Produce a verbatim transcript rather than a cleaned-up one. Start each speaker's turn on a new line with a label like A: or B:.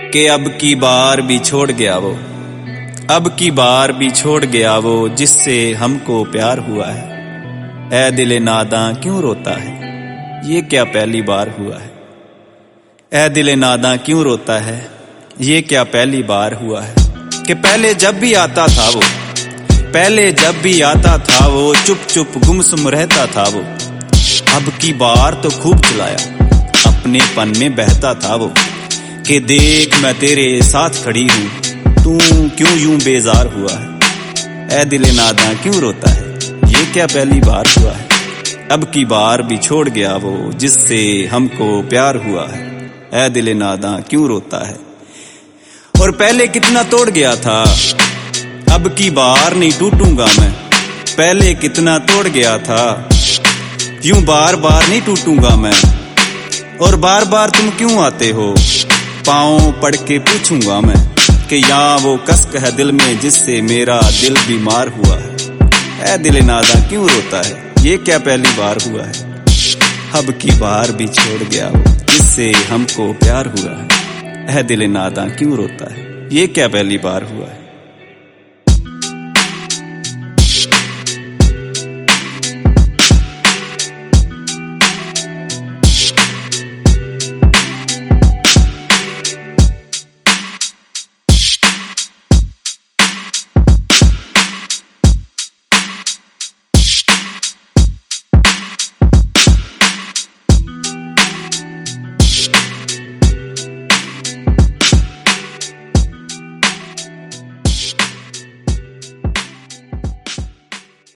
A: کہ اب کی بار بھی چھوڑ گیا وہ، اب کی بار بھی چھوڑ گیا وہ جس سے ہم کو پیار ہوا ہے۔ اے دل ناداں کیوں روتا ہے، یہ کیا پہلی بار ہوا ہے۔ اے دل ناداں کیوں روتا ہے، یہ کیا پہلی بار ہوا ہے کہ پہلے جب بھی آتا تھا وہ، پہلے جب بھی آتا تھا وہ چپ چپ گمسم رہتا تھا وہ، اب کی بار تو خوب چلایا اپنے پن میں بہتا تھا وہ، کہ دیکھ میں تیرے ساتھ کھڑی ہوں تو کیوں یوں بیزار ہوا ہے۔ اے دل ناداں کیوں روتا ہے، یہ کیا پہلی بار ہوا ہے، اب کی بار بھی چھوڑ گیا وہ جس سے ہم کو پیار ہوا ہے۔ اے دل ناداں کیوں روتا ہے، اور پہلے کتنا توڑ گیا تھا، اب کی بار نہیں ٹوٹوں گا میں، پہلے کتنا توڑ گیا تھا، یوں بار بار نہیں ٹوٹوں گا میں، اور بار بار تم کیوں آتے ہو، پاؤں پڑ کے پوچھوں گا میں کہ یہاں وہ کسک ہے دل میں جس سے میرا دل بیمار ہوا ہے۔ اے دل ناداں کیوں روتا ہے، یہ کیا پہلی بار ہوا ہے، اب کی بار بھی چھوڑ گیا وہ جس سے ہم کو پیار ہوا ہے۔ اے دل ناداں کیوں روتا ہے، یہ کیا پہلی بار ہوا ہے۔